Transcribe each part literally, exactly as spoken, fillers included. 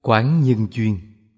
Quán nhân duyên.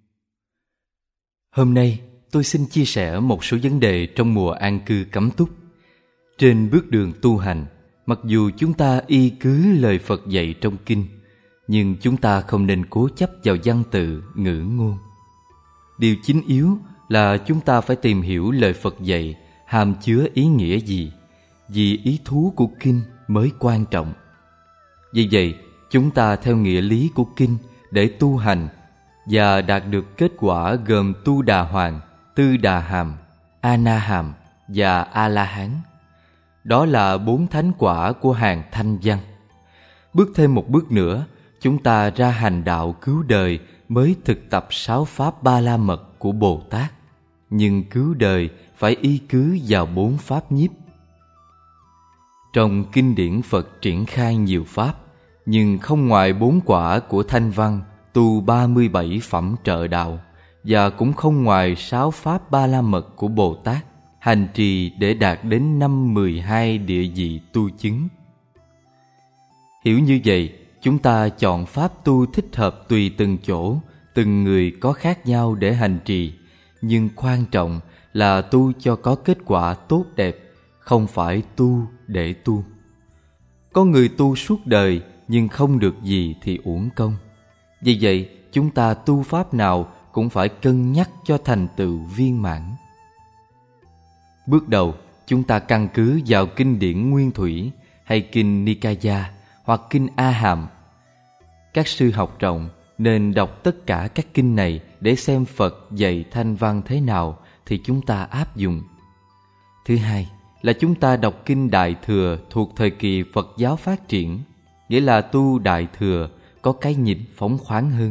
Hôm nay tôi xin chia sẻ một số vấn đề trong mùa an cư cấm túc. Trên bước đường tu hành, mặc dù chúng ta y cứ lời Phật dạy trong kinh, nhưng chúng ta không nên cố chấp vào văn tự, ngữ ngôn. Điều chính yếu là chúng ta phải tìm hiểu lời Phật dạy hàm chứa ý nghĩa gì, vì ý thú của kinh mới quan trọng. Vì vậy, chúng ta theo nghĩa lý của kinh để tu hành và đạt được kết quả gồm tu đà hoàng, tư đà hàm, a na hàm và a la hán. Đó là bốn thánh quả của hàng thanh văn. Bước thêm một bước nữa, chúng ta ra hành đạo cứu đời mới thực tập sáu pháp ba la mật của Bồ Tát. Nhưng cứu đời phải y cứ vào bốn pháp nhiếp. Trong kinh điển Phật triển khai nhiều pháp, nhưng không ngoài bốn quả của thanh văn tu ba mươi bảy phẩm trợ đạo, và cũng không ngoài sáu pháp ba la mật của Bồ Tát hành trì để đạt đến năm mười hai địa vị tu chứng. Hiểu như vậy, chúng ta chọn pháp tu thích hợp tùy từng chỗ, từng người có khác nhau để hành trì, nhưng quan trọng là tu cho có kết quả tốt đẹp, không phải tu để tu. Có người tu suốt đời nhưng không được gì thì uổng công. Vì vậy, chúng ta tu pháp nào cũng phải cân nhắc cho thành tựu viên mãn. Bước đầu, chúng ta căn cứ vào kinh điển Nguyên Thủy hay kinh Nikaya hoặc kinh A Hàm. Các sư học rộng nên đọc tất cả các kinh này để xem Phật dạy thanh văn thế nào thì chúng ta áp dụng. Thứ hai là chúng ta đọc kinh Đại Thừa thuộc thời kỳ Phật giáo phát triển, nghĩa là tu Đại Thừa có cái nhìn phóng khoáng hơn.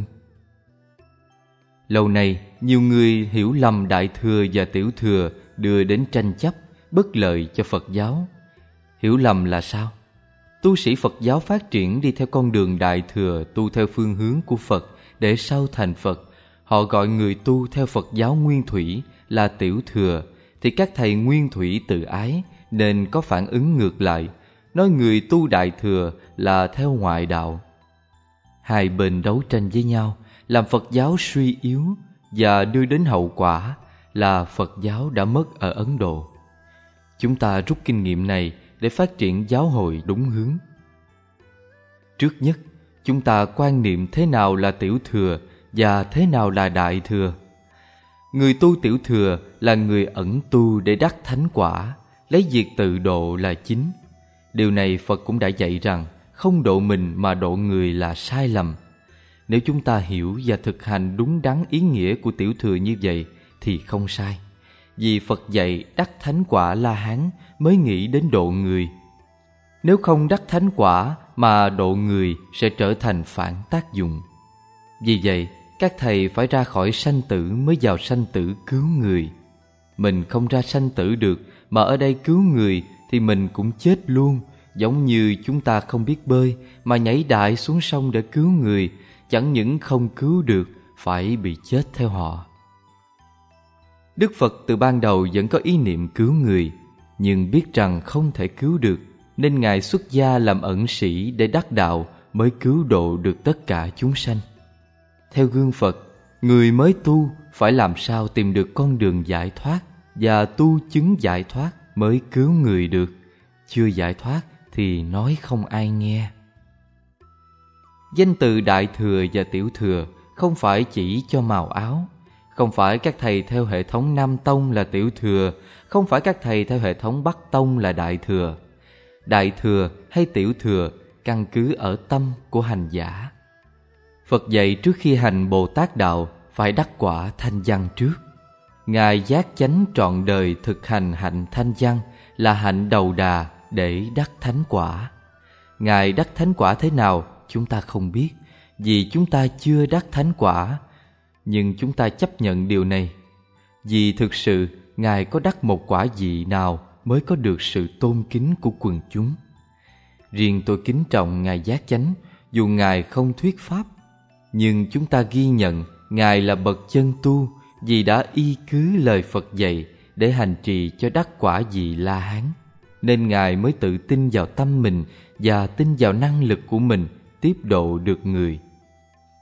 Lâu nay, nhiều người hiểu lầm Đại Thừa và Tiểu Thừa đưa đến tranh chấp, bất lợi cho Phật giáo. Hiểu lầm là sao? Tu sĩ Phật giáo phát triển đi theo con đường Đại Thừa, tu theo phương hướng của Phật để sau thành Phật. Họ gọi người tu theo Phật giáo Nguyên Thủy là Tiểu Thừa, thì các thầy Nguyên Thủy tự ái nên có phản ứng ngược lại, nói người tu Đại Thừa là theo ngoại đạo. Hai bên đấu tranh với nhau, làm Phật giáo suy yếu và đưa đến hậu quả là Phật giáo đã mất ở Ấn Độ. Chúng ta rút kinh nghiệm này để phát triển giáo hội đúng hướng. Trước nhất, chúng ta quan niệm thế nào là Tiểu Thừa và thế nào là Đại Thừa. Người tu Tiểu Thừa là người ẩn tu để đắc thánh quả, lấy việc tự độ là chính. Điều này Phật cũng đã dạy rằng không độ mình mà độ người là sai lầm. Nếu chúng ta hiểu và thực hành đúng đắn ý nghĩa của Tiểu Thừa như vậy thì không sai. Vì Phật dạy đắc thánh quả La Hán mới nghĩ đến độ người. Nếu không đắc thánh quả mà độ người sẽ trở thành phản tác dụng. Vì vậy, các thầy phải ra khỏi sanh tử mới vào sanh tử cứu người. Mình không ra sanh tử được mà ở đây cứu người thì mình cũng chết luôn. Giống như chúng ta không biết bơi mà nhảy đại xuống sông để cứu người, chẳng những không cứu được, phải bị chết theo họ. Đức Phật từ ban đầu vẫn có ý niệm cứu người, nhưng biết rằng không thể cứu được, nên Ngài xuất gia làm ẩn sĩ để đắc đạo mới cứu độ được tất cả chúng sanh. Theo gương Phật, người mới tu phải làm sao tìm được con đường giải thoát và tu chứng giải thoát mới cứu người được. Chưa giải thoát thì nói không ai nghe. Danh từ Đại Thừa và Tiểu Thừa không phải chỉ cho màu áo. Không phải các thầy theo hệ thống Nam Tông là Tiểu Thừa, không phải các thầy theo hệ thống Bắc Tông là Đại Thừa. Đại Thừa hay Tiểu Thừa căn cứ ở tâm của hành giả. Phật dạy trước khi hành Bồ Tát đạo phải đắc quả thanh văn trước. Ngài giác chánh trọn đời thực hành hạnh thanh văn là hạnh đầu đà để đắc thánh quả. Ngài đắc thánh quả thế nào chúng ta không biết, vì chúng ta chưa đắc thánh quả. Nhưng chúng ta chấp nhận điều này, vì thực sự Ngài có đắc một quả vị nào mới có được sự tôn kính của quần chúng. Riêng tôi kính trọng Ngài giác chánh, dù Ngài không thuyết pháp. Nhưng chúng ta ghi nhận Ngài là bậc chân tu, vì đã y cứ lời Phật dạy để hành trì cho đắc quả vị La Hán, nên Ngài mới tự tin vào tâm mình và tin vào năng lực của mình tiếp độ được người.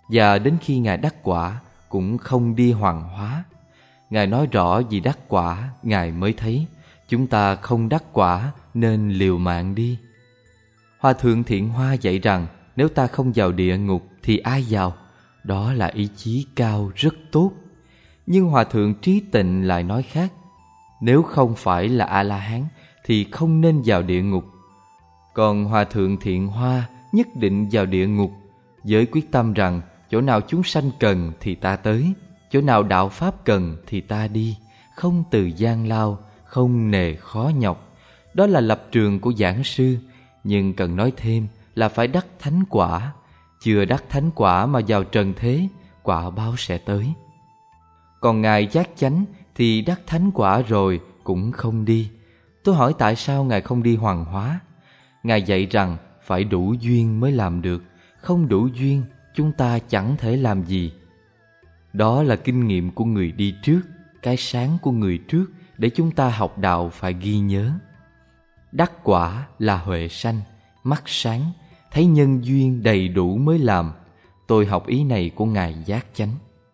và đến khi Ngài đắc quả cũng không đi hoàng hóa. Ngài nói rõ vì đắc quả Ngài mới thấy, chúng ta không đắc quả nên liều mạng đi. Hòa thượng Thiện Hoa dạy rằng nếu ta không vào địa ngục thì ai vào? Đó là ý chí cao rất tốt. Nhưng Hòa thượng Trí Tịnh lại nói khác. Nếu không phải là A-la-hán thì không nên vào địa ngục. Còn Hòa thượng Thiện Hoa nhất định vào địa ngục, với quyết tâm rằng chỗ nào chúng sanh cần thì ta tới, chỗ nào đạo pháp cần thì ta đi, không từ gian lao, không nề khó nhọc. Đó là lập trường của giảng sư, nhưng cần nói thêm là phải đắc thánh quả. Chưa đắc thánh quả mà vào trần thế, quả báo sẽ tới. Còn Ngài giác chánh thì đắc thánh quả rồi cũng không đi. Tôi hỏi tại sao Ngài không đi hoàng hóa? Ngài dạy rằng phải đủ duyên mới làm được, không đủ duyên chúng ta chẳng thể làm gì. Đó là kinh nghiệm của người đi trước, cái sáng của người trước để chúng ta học đạo phải ghi nhớ. Đắc quả là huệ sanh, mắt sáng, thấy nhân duyên đầy đủ mới làm. Tôi học ý này của Ngài giác chánh.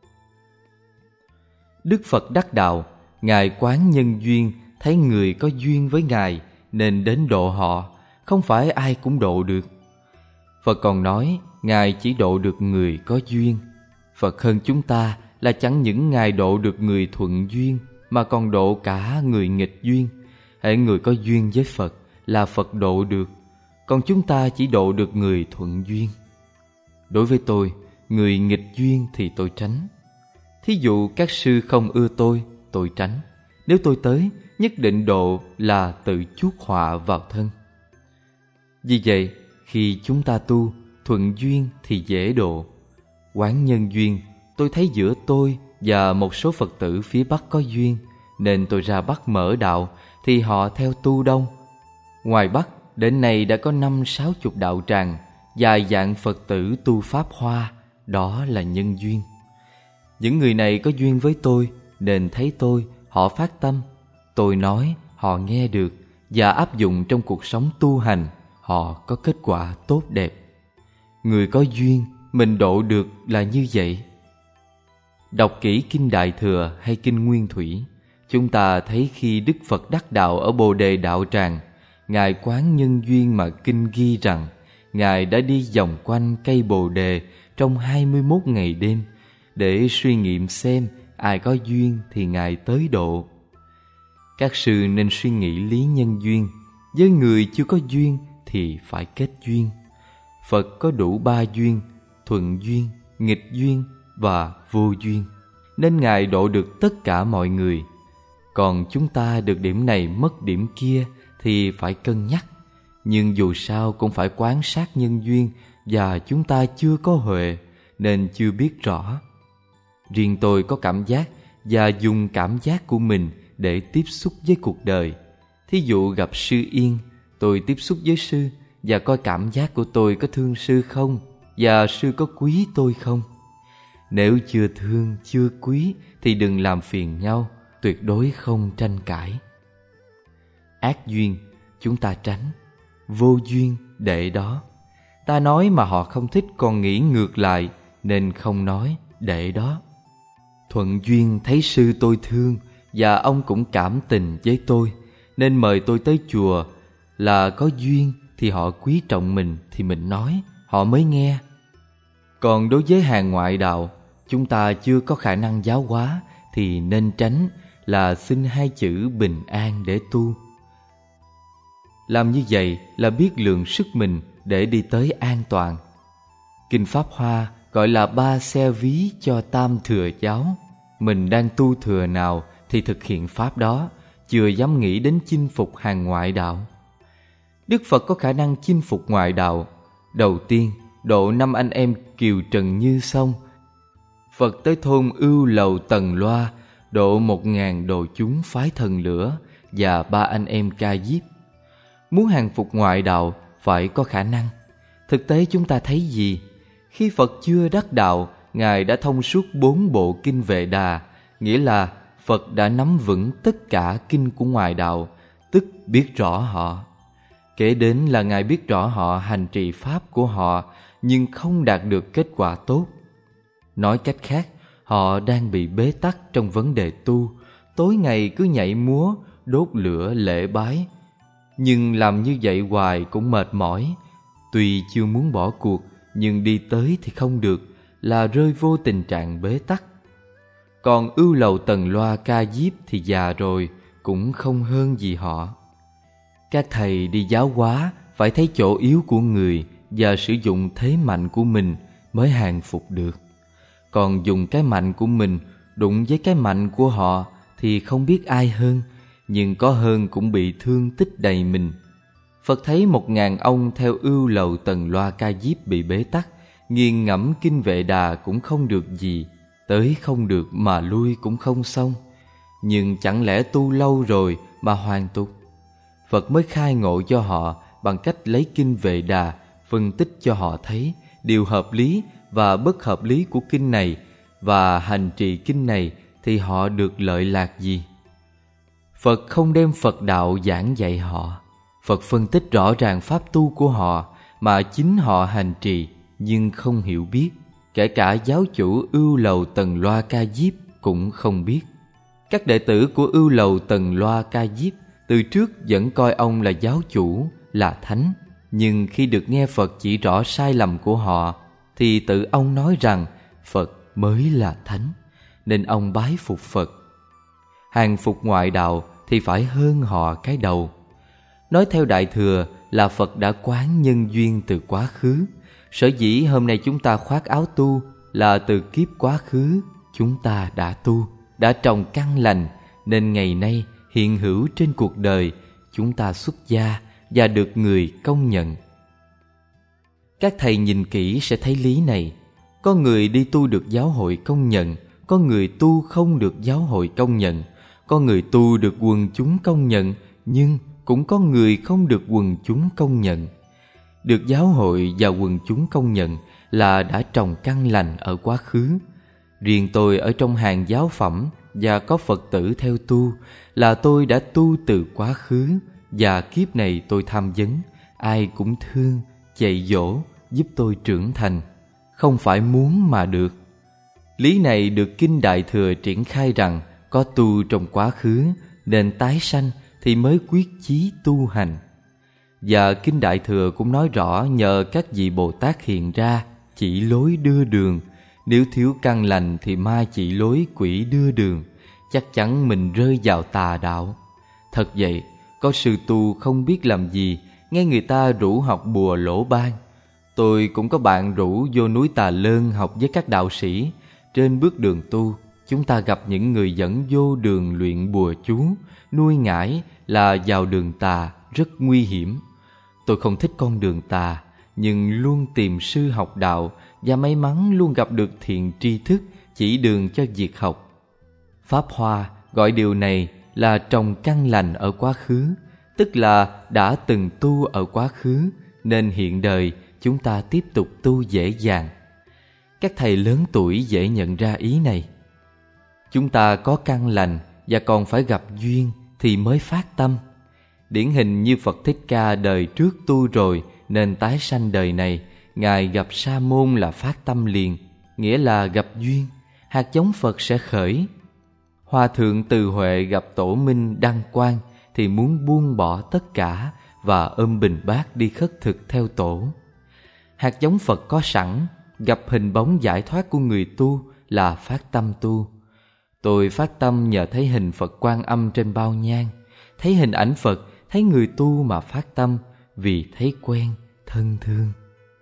Đức Phật đắc đạo, Ngài quán nhân duyên, thấy người có duyên với Ngài nên đến độ họ, không phải ai cũng độ được. Phật còn nói Ngài chỉ độ được người có duyên. Phật hơn chúng ta là chẳng những Ngài độ được người thuận duyên mà còn độ cả người nghịch duyên. Hễ người có duyên với Phật là Phật độ được, còn chúng ta chỉ độ được người thuận duyên. Đối với tôi, người nghịch duyên thì tôi tránh. Thí dụ các sư không ưa tôi, tôi tránh. Nếu tôi tới, nhất định độ là tự chuốc họa vào thân. Vì vậy, khi chúng ta tu, thuận duyên thì dễ độ. Quán nhân duyên, tôi thấy giữa tôi và một số Phật tử phía Bắc có duyên, nên tôi ra Bắc mở đạo, thì họ theo tu đông. Ngoài Bắc, đến nay đã có năm sáu chục đạo tràng, vài dạng Phật tử tu Pháp Hoa, đó là nhân duyên. Những người này có duyên với tôi, nên thấy tôi, họ phát tâm. Tôi nói, họ nghe được, và áp dụng trong cuộc sống tu hành, họ có kết quả tốt đẹp. Người có duyên, mình độ được là như vậy. Đọc kỹ Kinh Đại Thừa hay Kinh Nguyên Thủy, chúng ta thấy khi Đức Phật đắc đạo ở Bồ Đề Đạo Tràng, Ngài quán nhân duyên mà Kinh ghi rằng Ngài đã đi vòng quanh cây Bồ Đề trong hai mươi mốt ngày đêm để suy nghiệm xem ai có duyên thì Ngài tới độ. Các sư nên suy nghĩ lý nhân duyên. Với người chưa có duyên thì phải kết duyên. Phật có đủ ba duyên: thuận duyên, nghịch duyên và vô duyên, nên Ngài độ được tất cả mọi người. Còn chúng ta được điểm này mất điểm kia thì phải cân nhắc. Nhưng dù sao cũng phải quan sát nhân duyên, và chúng ta chưa có huệ nên chưa biết rõ. Riêng tôi có cảm giác và dùng cảm giác của mình để tiếp xúc với cuộc đời. Thí dụ gặp sư Yên, tôi tiếp xúc với sư và coi cảm giác của tôi có thương sư không, và sư có quý tôi không. Nếu chưa thương, chưa quý thì đừng làm phiền nhau, tuyệt đối không tranh cãi. Ác duyên chúng ta tránh, vô duyên để đó. Ta nói mà họ không thích còn nghĩ ngược lại, nên không nói, để đó. Thuận duyên thấy sư tôi thương và ông cũng cảm tình với tôi, nên mời tôi tới chùa. Là có duyên thì họ quý trọng mình thì mình nói, họ mới nghe. Còn đối với hàng ngoại đạo, chúng ta chưa có khả năng giáo hóa thì nên tránh, là xin hai chữ bình an để tu. Làm như vậy là biết lượng sức mình để đi tới an toàn. Kinh Pháp Hoa gọi là ba xe ví cho tam thừa giáo. Mình đang tu thừa nào thì thực hiện pháp đó, chưa dám nghĩ đến chinh phục hàng ngoại đạo. Đức Phật có khả năng chinh phục ngoại đạo. Đầu tiên, độ năm anh em Kiều Trần Như xong. Phật tới thôn Ưu Lầu Tần Loa, độ một ngàn đồ chúng phái thần lửa và ba anh em Ca Diếp. Muốn hàng phục ngoại đạo phải có khả năng. Thực tế chúng ta thấy gì? Khi Phật chưa đắc đạo, Ngài đã thông suốt bốn bộ kinh Vệ Đà, nghĩa là Phật đã nắm vững tất cả kinh của ngoại đạo, tức biết rõ họ. Kể đến là Ngài biết rõ họ hành trì pháp của họ, nhưng không đạt được kết quả tốt. Nói cách khác, họ đang bị bế tắc trong vấn đề tu, tối ngày cứ nhảy múa, đốt lửa lễ bái. Nhưng làm như vậy hoài cũng mệt mỏi. Tuy chưa muốn bỏ cuộc, nhưng đi tới thì không được, là rơi vô tình trạng bế tắc. Còn ưu lầu Tần Loa Ca Diếp thì già rồi, cũng không hơn gì họ. Các thầy đi giáo hóa phải thấy chỗ yếu của người và sử dụng thế mạnh của mình mới hàng phục được. Còn dùng cái mạnh của mình đụng với cái mạnh của họ thì không biết ai hơn, nhưng có hơn cũng bị thương tích đầy mình. Phật thấy một ngàn ông theo ưu lầu Tần Loa Ca Diếp bị bế tắc, nghiền ngẫm kinh Vệ Đà cũng không được gì, tới không được mà lui cũng không xong. Nhưng chẳng lẽ tu lâu rồi mà hoàn tục? Phật mới khai ngộ cho họ bằng cách lấy kinh Vệ Đà phân tích cho họ thấy điều hợp lý và bất hợp lý của kinh này, và hành trì kinh này thì họ được lợi lạc gì. Phật không đem Phật đạo giảng dạy họ. Phật phân tích rõ ràng pháp tu của họ mà chính họ hành trì nhưng không hiểu biết. Kể cả giáo chủ ưu lầu Tần Loa Ca Diếp cũng không biết. Các đệ tử của ưu lầu Tần Loa Ca Diếp từ trước vẫn coi ông là giáo chủ, là thánh. Nhưng khi được nghe Phật chỉ rõ sai lầm của họ thì tự ông nói rằng Phật mới là thánh, nên ông bái phục Phật. Hàng phục ngoại đạo thì phải hơn họ cái đầu. Nói theo Đại Thừa là Phật đã quán nhân duyên từ quá khứ. Sở dĩ hôm nay chúng ta khoác áo tu là từ kiếp quá khứ chúng ta đã tu, đã trồng căn lành, nên ngày nay hiện hữu trên cuộc đời chúng ta xuất gia và được người công nhận. Các thầy nhìn kỹ sẽ thấy lý này. Có người đi tu được giáo hội công nhận, có người tu không được giáo hội công nhận, có người tu được quần chúng công nhận, nhưng cũng có người không được quần chúng công nhận. Được giáo hội và quần chúng công nhận là đã trồng căn lành ở quá khứ. Riêng tôi ở trong hàng giáo phẩm và có Phật tử theo tu là tôi đã tu từ quá khứ, và kiếp này tôi tham vấn, ai cũng thương, dạy dỗ, giúp tôi trưởng thành, không phải muốn mà được. Lý này được kinh Đại Thừa triển khai rằng có tu trong quá khứ nên tái sanh thì mới quyết chí tu hành. Và kinh Đại Thừa cũng nói rõ nhờ các vị Bồ Tát hiện ra chỉ lối đưa đường. Nếu thiếu căn lành thì ma chỉ lối, quỷ đưa đường, chắc chắn mình rơi vào tà đạo. Thật vậy, có sư tu không biết làm gì, nghe người ta rủ học bùa lỗ ban. Tôi cũng có bạn rủ vô núi Tà Lơn học với các đạo sĩ. Trên bước đường tu, chúng ta gặp những người dẫn vô đường luyện bùa chú, nuôi ngải là vào đường tà, rất nguy hiểm. Tôi không thích con đường tà, nhưng luôn tìm sư học đạo và may mắn luôn gặp được thiện tri thức chỉ đường cho việc học. Pháp Hoa gọi điều này là trồng căn lành ở quá khứ, tức là đã từng tu ở quá khứ nên hiện đời chúng ta tiếp tục tu dễ dàng. Các thầy lớn tuổi dễ nhận ra ý này. Chúng ta có căn lành và còn phải gặp duyên thì mới phát tâm. Điển hình như Phật Thích Ca đời trước tu rồi nên tái sanh đời này, Ngài gặp Sa môn là phát tâm liền, nghĩa là gặp duyên, hạt giống Phật sẽ khởi. Hòa thượng Từ Huệ gặp Tổ Minh Đăng Quang thì muốn buông bỏ tất cả và ôm bình bát đi khất thực theo tổ. Hạt giống Phật có sẵn, gặp hình bóng giải thoát của người tu là phát tâm tu. Tôi phát tâm nhờ thấy hình Phật Quan Âm trên bao nhang, thấy hình ảnh Phật, thấy người tu mà phát tâm vì thấy quen, thân thương.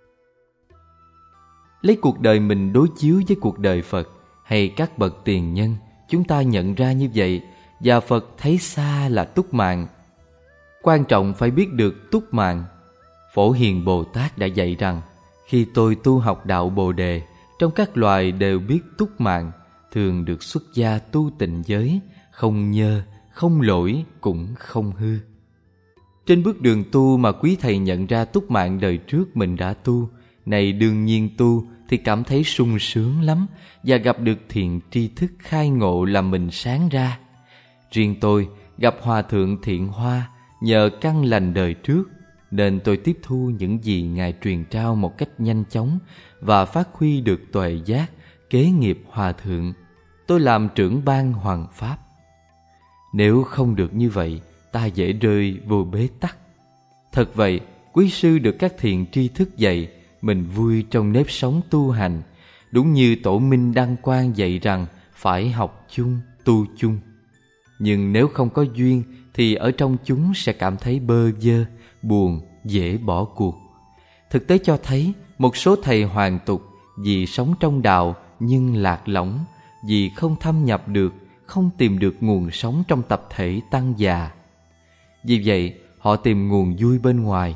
Lấy cuộc đời mình đối chiếu với cuộc đời Phật hay các bậc tiền nhân, chúng ta nhận ra như vậy, và Phật thấy xa là túc mạng. Quan trọng phải biết được túc mạng. Phổ Hiền Bồ Tát đã dạy rằng, khi tôi tu học đạo Bồ Đề, trong các loài đều biết túc mạng, thường được xuất gia tu tịnh giới, không nhơ, không lỗi, cũng không hư. Trên bước đường tu mà quý thầy nhận ra túc mạng đời trước mình đã tu, này đương nhiên tu thì cảm thấy sung sướng lắm và gặp được thiện tri thức khai ngộ làm mình sáng ra. Riêng tôi gặp Hòa thượng Thiện Hoa nhờ căn lành đời trước nên tôi tiếp thu những gì Ngài truyền trao một cách nhanh chóng và phát huy được tuệ giác, kế nghiệp hòa thượng. Tôi làm trưởng ban hoằng pháp. Nếu không được như vậy, ta dễ rơi vô bế tắc. Thật vậy, quý sư được các thiện tri thức dạy, mình vui trong nếp sống tu hành. Đúng như Tổ Minh Đăng Quang dạy rằng phải học chung, tu chung. Nhưng nếu không có duyên thì ở trong chúng sẽ cảm thấy bơ vơ, buồn, dễ bỏ cuộc. Thực tế cho thấy một số thầy hoàn tục vì sống trong đạo nhưng lạc lõng, vì không thâm nhập được, không tìm được nguồn sống trong tập thể tăng già. Vì vậy họ tìm nguồn vui bên ngoài.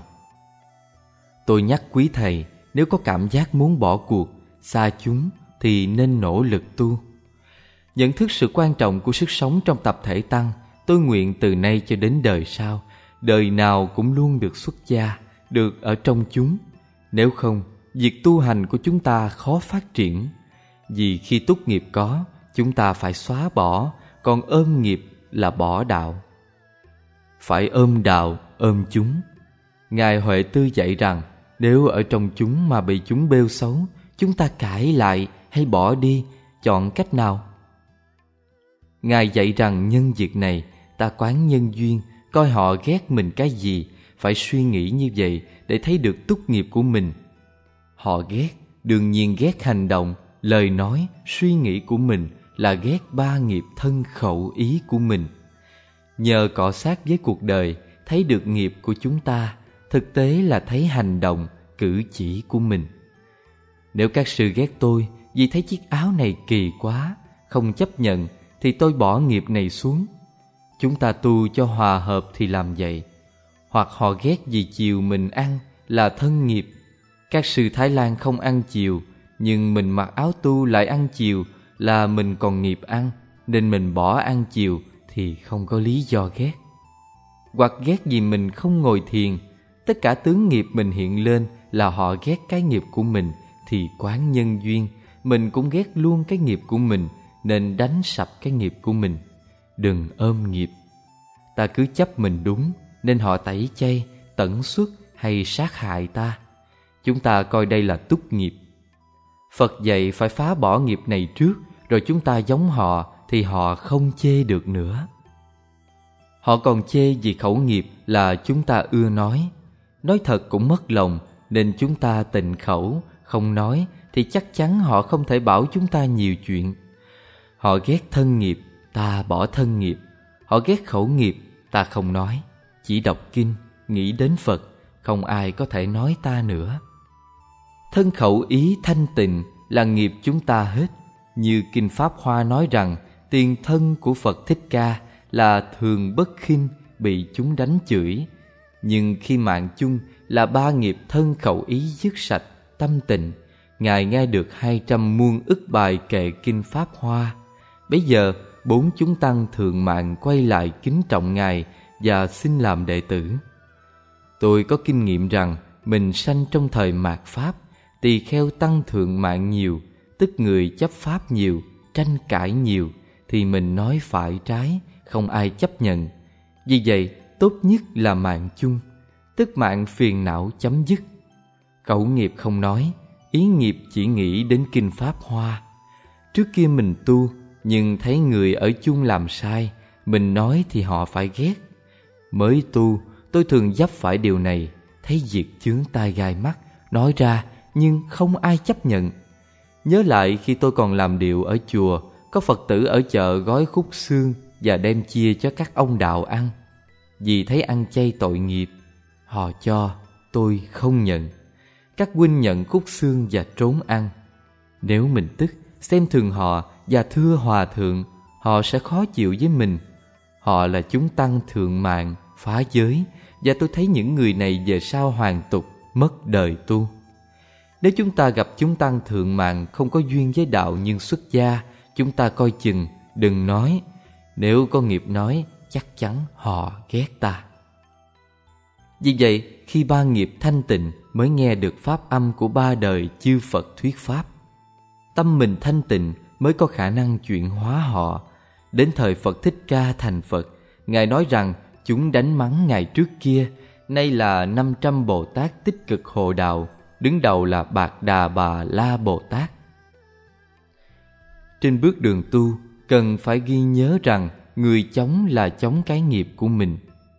Tôi nhắc quý thầy, nếu có cảm giác muốn bỏ cuộc, xa chúng thì nên nỗ lực tu. Nhận thức sự quan trọng của sức sống trong tập thể tăng, tôi nguyện từ nay cho đến đời sau, đời nào cũng luôn được xuất gia, được ở trong chúng. Nếu không, việc tu hành của chúng ta khó phát triển. Vì khi túc nghiệp có, chúng ta phải xóa bỏ, còn ôm nghiệp là bỏ đạo. Phải ôm đạo, ôm chúng. Ngài Huệ Tư dạy rằng, nếu ở trong chúng mà bị chúng bêu xấu, chúng ta cãi lại hay bỏ đi, chọn cách nào? Ngài dạy rằng nhân việc này, ta quán nhân duyên, coi họ ghét mình cái gì, phải suy nghĩ như vậy để thấy được túc nghiệp của mình. Họ ghét, đương nhiên ghét hành động, lời nói, suy nghĩ của mình là ghét ba nghiệp thân khẩu ý của mình. Nhờ cọ sát với cuộc đời, thấy được nghiệp của chúng ta, thực tế là thấy hành động, cử chỉ của mình. Nếu các sư ghét tôi vì thấy chiếc áo này kỳ quá, không chấp nhận, thì tôi bỏ nghiệp này xuống. Chúng ta tu cho hòa hợp thì làm vậy. Hoặc họ ghét vì chiều mình ăn là thân nghiệp. Các sư Thái Lan không ăn chiều, nhưng mình mặc áo tu lại ăn chiều là mình còn nghiệp ăn, nên mình bỏ ăn chiều thì không có lý do ghét. Hoặc ghét vì mình không ngồi thiền, tất cả tướng nghiệp mình hiện lên là họ ghét cái nghiệp của mình, thì quán nhân duyên, mình cũng ghét luôn cái nghiệp của mình, nên đánh sập cái nghiệp của mình. Đừng ôm nghiệp. Ta cứ chấp mình đúng, nên họ tẩy chay, tẩn xuất hay sát hại ta. Chúng ta coi đây là túc nghiệp. Phật dạy phải phá bỏ nghiệp này trước, rồi chúng ta giống họ thì họ không chê được nữa. Họ còn chê vì khẩu nghiệp là chúng ta ưa nói. Nói thật cũng mất lòng, nên chúng ta tịnh khẩu, không nói thì chắc chắn họ không thể bảo chúng ta nhiều chuyện. Họ ghét thân nghiệp, ta bỏ thân nghiệp. Họ ghét khẩu nghiệp, ta không nói. Chỉ đọc kinh, nghĩ đến Phật, không ai có thể nói ta nữa. Thân khẩu ý thanh tịnh là nghiệp chúng ta hết. Như Kinh Pháp Hoa nói rằng, tiền thân của Phật Thích Ca là thường bất khinh, bị chúng đánh chửi. Nhưng khi mạng chung là ba nghiệp thân khẩu ý dứt sạch, tâm tịnh, Ngài nghe được hai trăm muôn ức bài kệ Kinh Pháp Hoa. Bấy giờ bốn chúng tăng thượng mạng quay lại kính trọng Ngài và xin làm đệ tử. Tôi có kinh nghiệm rằng mình sanh trong thời mạt Pháp, tỳ kheo tăng thượng mạng nhiều, tức người chấp Pháp nhiều, tranh cãi nhiều, thì mình nói phải trái, không ai chấp nhận. Vì vậy, tốt nhất là mạng chung, tức mạng phiền não chấm dứt. Khẩu nghiệp không nói, ý nghiệp chỉ nghĩ đến Kinh Pháp Hoa. Trước kia mình tu, nhưng thấy người ở chung làm sai, mình nói thì họ phải ghét. Mới tu, tôi thường vấp phải điều này, thấy việc chướng tai gai mắt, nói ra nhưng không ai chấp nhận. Nhớ lại khi tôi còn làm điệu ở chùa, có Phật tử ở chợ gói khúc xương và đem chia cho các ông đạo ăn. Vì thấy ăn chay tội nghiệp, họ cho, tôi không nhận. Các huynh nhận khúc xương và trốn ăn. Nếu mình tức, xem thường họ và thưa hòa thượng, họ sẽ khó chịu với mình. Họ là chúng tăng thượng mạng, phá giới, và tôi thấy những người này về sau hoàn tục, mất đời tu. Nếu chúng ta gặp chúng tăng thượng mạng không có duyên với đạo nhưng xuất gia, chúng ta coi chừng, đừng nói. Nếu có nghiệp nói, chắc chắn họ ghét ta. Vì vậy, khi ba nghiệp thanh tịnh mới nghe được pháp âm của ba đời chư Phật thuyết pháp. Tâm mình thanh tịnh mới có khả năng chuyển hóa họ. Đến thời Phật Thích Ca thành Phật, Ngài nói rằng chúng đánh mắng Ngài trước kia, nay là năm trăm Bồ Tát tích cực hộ đạo, đứng đầu là Bạc Đà Bà La Bồ Tát. Trên bước đường tu, cần phải ghi nhớ rằng người chống là chống cái nghiệp của mình.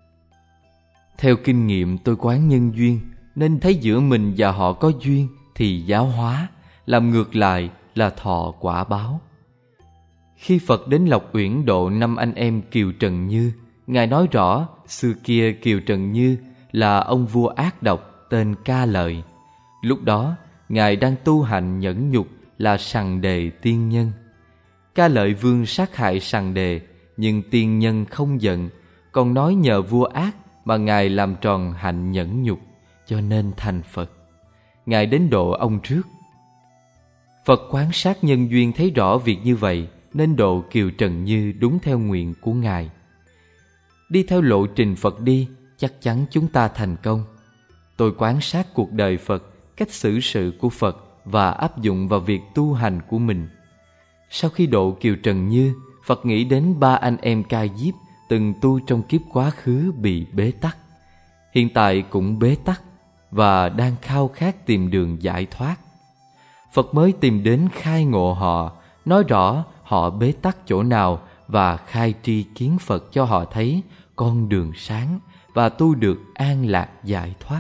Theo kinh nghiệm tôi quán nhân duyên, nên thấy giữa mình và họ có duyên thì giáo hóa, làm ngược lại là thọ quả báo. Khi Phật đến Lộc Uyển độ năm anh em Kiều Trần Như, Ngài nói rõ xưa kia Kiều Trần Như là ông vua ác độc tên Ca Lợi. Lúc đó Ngài đang tu hành nhẫn nhục là Sằng Đề tiên nhân. Ca Lợi vương sát hại Sằng Đề, nhưng tiên nhân không giận, còn nói nhờ vua ác mà Ngài làm tròn hạnh nhẫn nhục, cho nên thành Phật. Ngài đến độ ông trước. Phật quan sát nhân duyên thấy rõ việc như vậy, nên độ Kiều Trần Như đúng theo nguyện của Ngài. Đi theo lộ trình Phật đi, chắc chắn chúng ta thành công. Tôi quan sát cuộc đời Phật, cách xử sự của Phật và áp dụng vào việc tu hành của mình. Sau khi độ Kiều Trần Như, Phật nghĩ đến ba anh em Ca Diếp từng tu trong kiếp quá khứ bị bế tắc, hiện tại cũng bế tắc và đang khao khát tìm đường giải thoát. Phật mới tìm đến khai ngộ họ, nói rõ họ bế tắc chỗ nào và khai tri kiến Phật cho họ thấy con đường sáng và tu được an lạc giải thoát.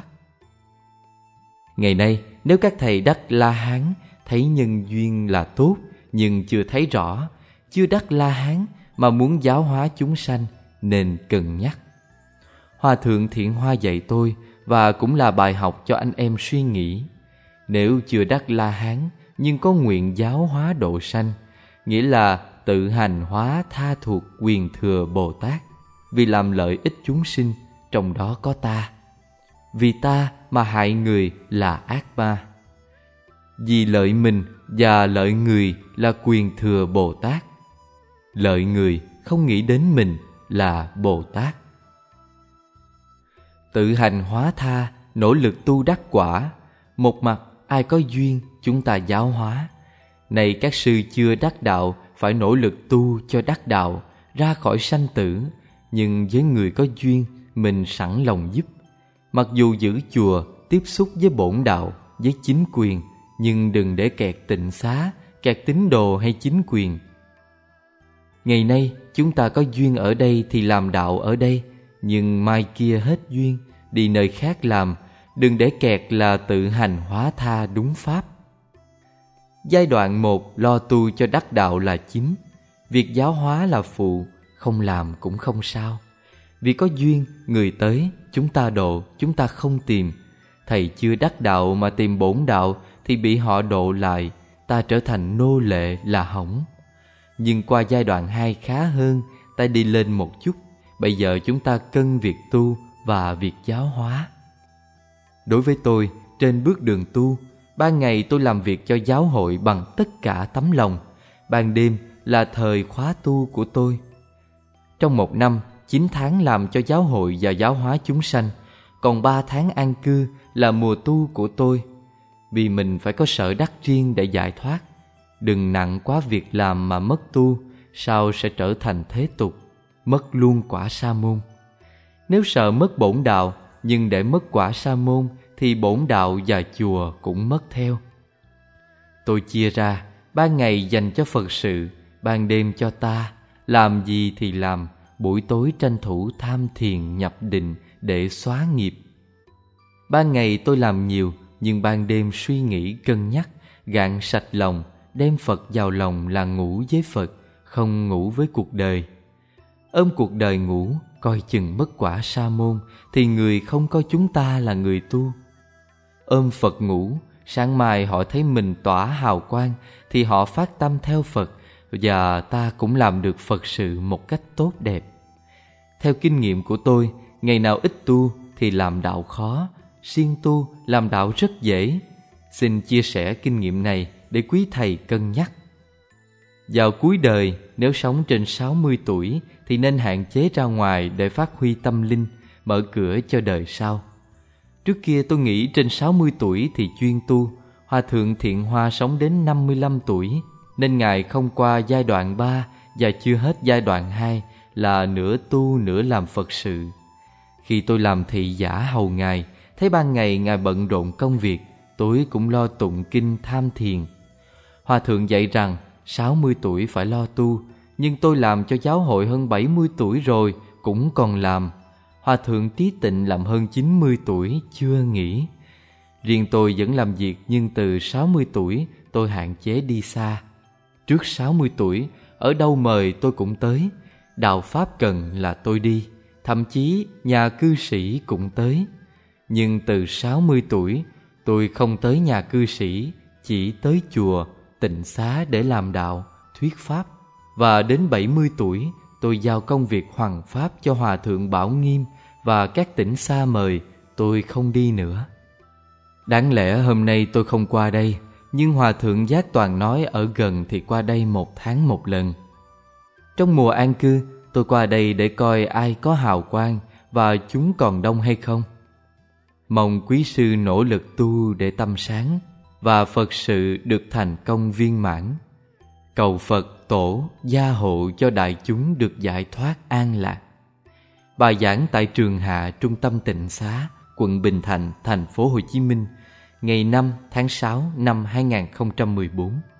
Ngày nay, nếu các thầy Đắc La Hán thấy nhân duyên là tốt nhưng chưa thấy rõ, chưa Đắc La Hán mà muốn giáo hóa chúng sanh, nên cân nhắc. Hòa thượng Thiện Hoa dạy tôi, và cũng là bài học cho anh em suy nghĩ. Nếu chưa Đắc La Hán nhưng có nguyện giáo hóa độ sanh, nghĩa là tự hành hóa tha thuộc quyền thừa Bồ Tát, vì làm lợi ích chúng sinh, trong đó có ta. Vì ta mà hại người là ác ma. Vì lợi mình và lợi người là quyền thừa Bồ Tát. Lợi người không nghĩ đến mình là Bồ Tát. Tự hành hóa tha, nỗ lực tu đắc quả. Một mặt ai có duyên chúng ta giáo hóa. Này các sư chưa đắc đạo phải nỗ lực tu cho đắc đạo, ra khỏi sanh tử. Nhưng với người có duyên, mình sẵn lòng giúp. Mặc dù giữ chùa, tiếp xúc với bổn đạo, với chính quyền, nhưng đừng để kẹt tịnh xá, kẹt tín đồ hay chính quyền. Ngày nay chúng ta có duyên ở đây thì làm đạo ở đây, nhưng mai kia hết duyên, đi nơi khác làm. Đừng để kẹt là tự hành hóa tha đúng pháp. Giai đoạn một lo tu cho đắc đạo là chính, việc giáo hóa là phụ, không làm cũng không sao. Vì có duyên, người tới, chúng ta độ, chúng ta không tìm. Thầy chưa đắc đạo mà tìm bổn đạo thì bị họ độ lại, ta trở thành nô lệ là hỏng. Nhưng qua giai đoạn hai khá hơn, ta đi lên một chút. Bây giờ chúng ta cân việc tu và việc giáo hóa. Đối với tôi, trên bước đường tu, ban ngày tôi làm việc cho giáo hội bằng tất cả tấm lòng. Ban đêm là thời khóa tu của tôi. Trong một năm, chín tháng làm cho giáo hội và giáo hóa chúng sanh, còn ba tháng an cư là mùa tu của tôi. Vì mình phải có sở đắc riêng để giải thoát. Đừng nặng quá việc làm mà mất tu, sau sẽ trở thành thế tục, mất luôn quả sa môn. Nếu sợ mất bổn đạo, nhưng để mất quả sa môn, thì bổn đạo và chùa cũng mất theo. Tôi chia ra, ban ngày dành cho Phật sự, ban đêm cho ta, làm gì thì làm, buổi tối tranh thủ tham thiền nhập định để xóa nghiệp. Ban ngày tôi làm nhiều, nhưng ban đêm suy nghĩ cân nhắc, gạn sạch lòng, đem Phật vào lòng là ngủ với Phật, không ngủ với cuộc đời. Ôm cuộc đời ngủ, coi chừng mất quả sa môn, thì người không coi chúng ta là người tu. Ôm Phật ngủ, sáng mai họ thấy mình tỏa hào quang, thì họ phát tâm theo Phật, và ta cũng làm được Phật sự một cách tốt đẹp. Theo kinh nghiệm của tôi, ngày nào ít tu thì làm đạo khó, siêng tu làm đạo rất dễ. Xin chia sẻ kinh nghiệm này để quý thầy cân nhắc. Vào cuối đời, nếu sống trên sáu mươi tuổi thì nên hạn chế ra ngoài để phát huy tâm linh, mở cửa cho đời sau. Trước kia tôi nghĩ trên sáu mươi tuổi thì chuyên tu. Hòa thượng Thiện Hoa sống đến năm mươi lăm tuổi, nên Ngài không qua giai đoạn ba và chưa hết giai đoạn hai là nửa tu nửa làm Phật sự. Khi tôi làm thị giả hầu Ngài, thấy ban ngày Ngài bận rộn công việc, tối cũng lo tụng kinh tham thiền. Hòa thượng dạy rằng sáu mươi tuổi phải lo tu, nhưng tôi làm cho giáo hội hơn bảy mươi tuổi rồi, cũng còn làm. Hòa thượng Tí Tịnh làm hơn chín mươi tuổi, chưa nghỉ. Riêng tôi vẫn làm việc, nhưng từ sáu mươi tuổi tôi hạn chế đi xa. Trước sáu mươi tuổi, ở đâu mời tôi cũng tới. Đạo Pháp cần là tôi đi, thậm chí nhà cư sĩ cũng tới. Nhưng từ sáu mươi tuổi, tôi không tới nhà cư sĩ, chỉ tới chùa, tịnh xá để làm đạo, thuyết Pháp. Và đến bảy mươi tuổi, tôi giao công việc hoằng Pháp cho Hòa thượng Bảo Nghiêm và các tỉnh xa mời, tôi không đi nữa. Đáng lẽ hôm nay tôi không qua đây, nhưng Hòa thượng Giác Toàn nói ở gần thì qua đây một tháng một lần. Trong mùa an cư, tôi qua đây để coi ai có hào quang và chúng còn đông hay không. Mong quý sư nỗ lực tu để tâm sáng và Phật sự được thành công viên mãn. Cầu Phật Tổ gia hộ cho đại chúng được giải thoát an lạc. Bài giảng tại Trường Hạ, Trung tâm Tịnh Xá, quận Bình Thạnh, thành phố Hồ Chí Minh, ngày năm tháng sáu năm hai nghìn không trăm mười bốn.